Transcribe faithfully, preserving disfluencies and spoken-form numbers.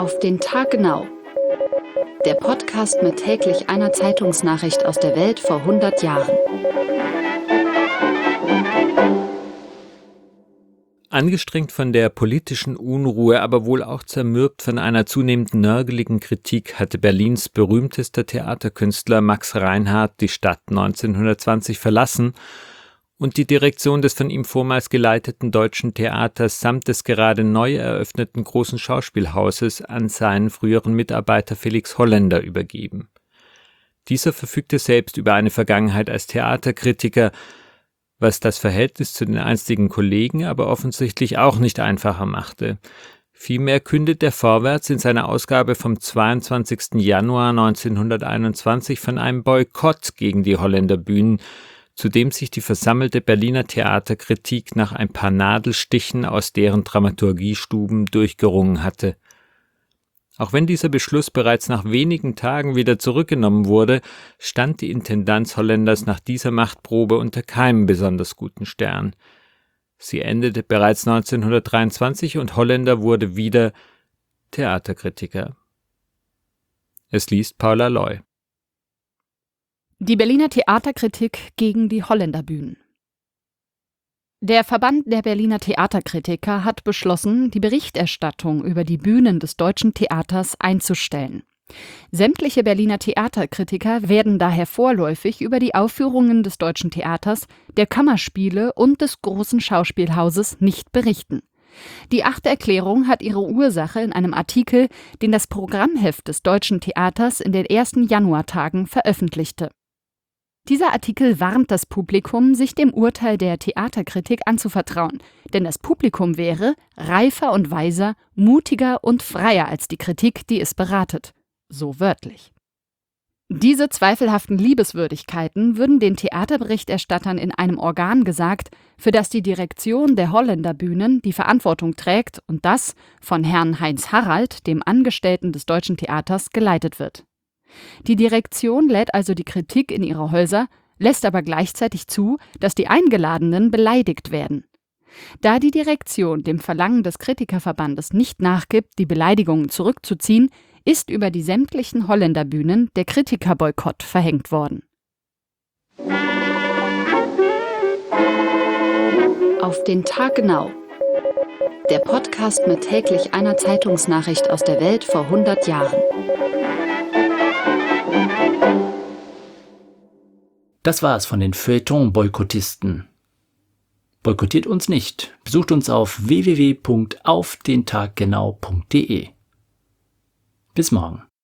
Auf den Tag genau. Der Podcast mit täglich einer Zeitungsnachricht aus der Welt vor hundert Jahren. Angestrengt von der politischen Unruhe, aber wohl auch zermürbt von einer zunehmend nörgeligen Kritik, hatte Berlins berühmtester Theaterkünstler Max Reinhardt die Stadt neunzehnhundertzwanzig verlassen und die Direktion des von ihm vormals geleiteten Deutschen Theaters samt des gerade neu eröffneten Großen Schauspielhauses an seinen früheren Mitarbeiter Felix Holländer übergeben. Dieser verfügte selbst über eine Vergangenheit als Theaterkritiker, was das Verhältnis zu den einstigen Kollegen aber offensichtlich auch nicht einfacher machte. Vielmehr kündet der Vorwärts in seiner Ausgabe vom zweiundzwanzigsten Januar neunzehnhunderteinundzwanzig von einem Boykott gegen die Holländerbühnen, zu dem sich die versammelte Berliner Theaterkritik nach ein paar Nadelstichen aus deren Dramaturgiestuben durchgerungen hatte. Auch wenn dieser Beschluss bereits nach wenigen Tagen wieder zurückgenommen wurde, stand die Intendanz Holländers nach dieser Machtprobe unter keinem besonders guten Stern. Sie endete bereits neunzehnhundertdreiundzwanzig und Holländer wurde wieder Theaterkritiker. Es liest Paula Loy. Die Berliner Theaterkritik gegen die Holländerbühnen. Der Verband der Berliner Theaterkritiker hat beschlossen, die Berichterstattung über die Bühnen des Deutschen Theaters einzustellen. Sämtliche Berliner Theaterkritiker werden daher vorläufig über die Aufführungen des Deutschen Theaters, der Kammerspiele und des Großen Schauspielhauses nicht berichten. Die achte Erklärung hat ihre Ursache in einem Artikel, den das Programmheft des Deutschen Theaters in den ersten Januartagen veröffentlichte. Dieser Artikel warnt das Publikum, sich dem Urteil der Theaterkritik anzuvertrauen, denn das Publikum wäre reifer und weiser, mutiger und freier als die Kritik, die es beratet. So wörtlich. Diese zweifelhaften Liebeswürdigkeiten würden den Theaterberichterstattern in einem Organ gesagt, für das die Direktion der Holländerbühnen die Verantwortung trägt und das von Herrn Heinz Harald, dem Angestellten des Deutschen Theaters, geleitet wird. Die Direktion lädt also die Kritik in ihre Häuser, lässt aber gleichzeitig zu, dass die Eingeladenen beleidigt werden. Da die Direktion dem Verlangen des Kritikerverbandes nicht nachgibt, die Beleidigungen zurückzuziehen, ist über die sämtlichen Holländerbühnen der Kritikerboykott verhängt worden. Auf den Tag genau. Der Podcast mit täglich einer Zeitungsnachricht aus der Welt vor hundert Jahren. Das war es von den Feuilleton-Boykottisten. Boykottiert uns nicht. Besucht uns auf w w w punkt auf den tag genau punkt d e. Bis morgen.